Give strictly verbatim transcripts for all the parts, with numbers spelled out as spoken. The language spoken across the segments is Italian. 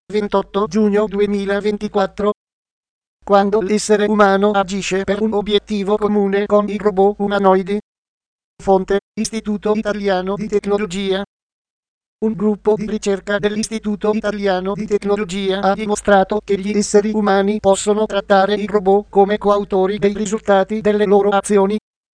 ventotto giugno duemilaventiquattro. Quando l'essere umano agisce per un obiettivo comune con i robot umanoidi. Fonte: Istituto Italiano di Tecnologia. Un gruppo di ricerca dell'Istituto Italiano di Tecnologia ha dimostrato che gli esseri umani possono trattare i robot come coautori dei risultati delle loro azioni.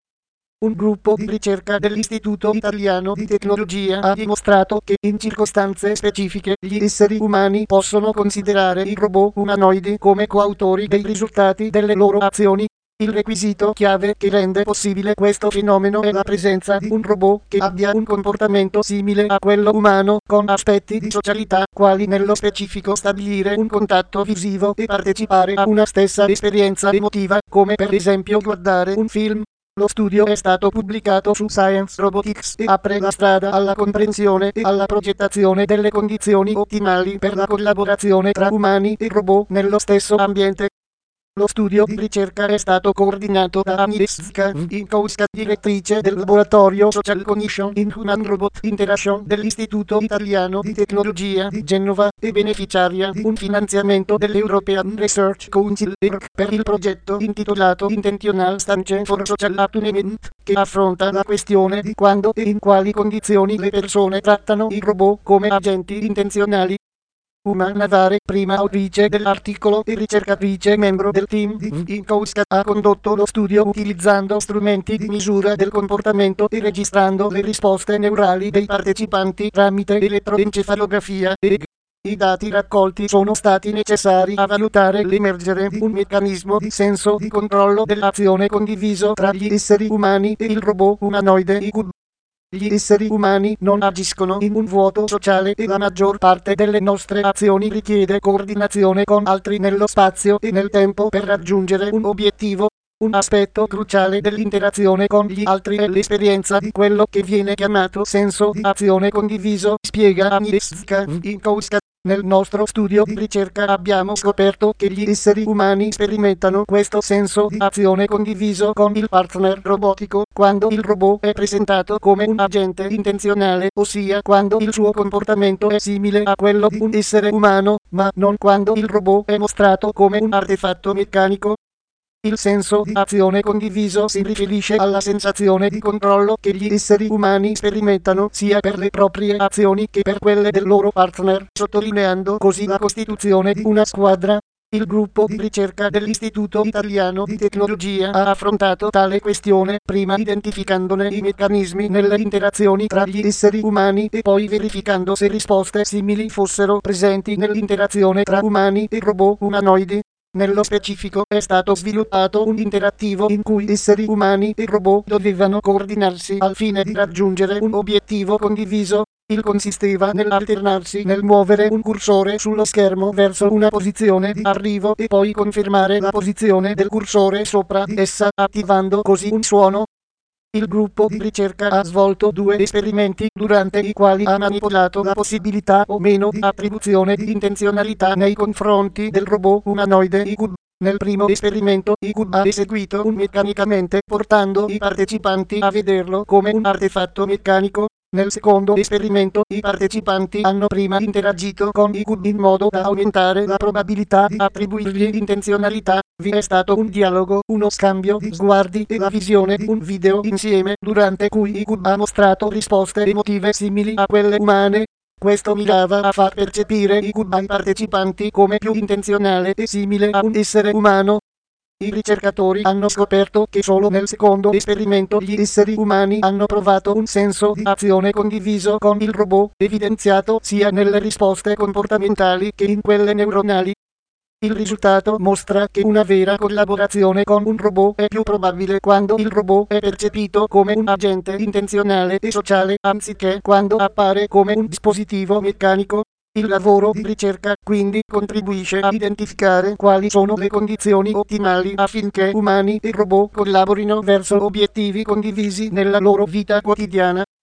Un gruppo di ricerca dell'Istituto Italiano di Tecnologia ha dimostrato che in circostanze specifiche gli esseri umani possono considerare i robot umanoidi come coautori dei risultati delle loro azioni. Il requisito chiave che rende possibile questo fenomeno è la presenza di un robot che abbia un comportamento simile a quello umano, con aspetti di socialità, quali nello specifico stabilire un contatto visivo e partecipare a una stessa esperienza emotiva, come per esempio guardare un film. Lo studio è stato pubblicato su Science Robotics e apre la strada alla comprensione e alla progettazione delle condizioni ottimali per la collaborazione tra umani e robot nello stesso ambiente. Lo studio di ricerca è stato coordinato da Agnieszka Winkowska, direttrice del laboratorio Social Cognition in Human Robot Interaction dell'Istituto Italiano di Tecnologia di Genova e beneficiaria di un finanziamento dell'European Research Council E R C per il progetto intitolato Intentional Stance for Social Attunement, che affronta la questione di quando e in quali condizioni le persone trattano i robot come agenti intenzionali. Uma Navarre, prima autrice dell'articolo e ricercatrice membro del team di Winkowska, ha condotto lo studio utilizzando strumenti di misura del comportamento e registrando le risposte neurali dei partecipanti tramite elettroencefalografia E E G. I dati raccolti sono stati necessari a valutare l'emergere di un meccanismo di senso di controllo dell'azione condiviso tra gli esseri umani e il robot umanoide I Q. Gli esseri umani non agiscono in un vuoto sociale e la maggior parte delle nostre azioni richiede coordinazione con altri nello spazio e nel tempo per raggiungere un obiettivo. Un aspetto cruciale dell'interazione con gli altri è l'esperienza di quello che viene chiamato senso di azione condiviso, spiega Agnieszka Winkowska. Nel nostro studio di ricerca abbiamo scoperto che gli esseri umani sperimentano questo senso di azione condiviso con il partner robotico quando il robot è presentato come un agente intenzionale, ossia quando il suo comportamento è simile a quello di un essere umano, ma non quando il robot è mostrato come un artefatto meccanico. Il senso di azione condiviso si riferisce alla sensazione di controllo che gli esseri umani sperimentano sia per le proprie azioni che per quelle del loro partner, sottolineando così la costituzione di una squadra. Il gruppo di ricerca dell'Istituto Italiano di Tecnologia ha affrontato tale questione, prima identificandone i meccanismi nelle interazioni tra gli esseri umani e poi verificando se risposte simili fossero presenti nell'interazione tra umani e robot umanoidi. Nello specifico è stato sviluppato un interattivo in cui esseri umani e robot dovevano coordinarsi al fine di raggiungere un obiettivo condiviso. Il consisteva nell'alternarsi nel muovere un cursore sullo schermo verso una posizione di arrivo e poi confermare la posizione del cursore sopra di essa, attivando così un suono. Il gruppo di ricerca ha svolto due esperimenti durante i quali ha manipolato la possibilità o meno di attribuzione di intenzionalità nei confronti del robot umanoide I Q. Nel primo esperimento I Q ha eseguito un meccanicamente, portando i partecipanti a vederlo come un artefatto meccanico. Nel secondo esperimento i partecipanti hanno prima interagito con I Q in modo da aumentare la probabilità di attribuirgli intenzionalità. Vi è stato un dialogo, uno scambio di sguardi e la visione di un video insieme, durante cui I Q ha mostrato risposte emotive simili a quelle umane. Questo mirava a far percepire I Q ai partecipanti come più intenzionale e simile a un essere umano. I ricercatori hanno scoperto che solo nel secondo esperimento gli esseri umani hanno provato un senso di azione condiviso con il robot, evidenziato sia nelle risposte comportamentali che in quelle neuronali. Il risultato mostra che una vera collaborazione con un robot è più probabile quando il robot è percepito come un agente intenzionale e sociale, anziché quando appare come un dispositivo meccanico. Il lavoro di ricerca, quindi, contribuisce a identificare quali sono le condizioni ottimali affinché umani e robot collaborino verso obiettivi condivisi nella loro vita quotidiana.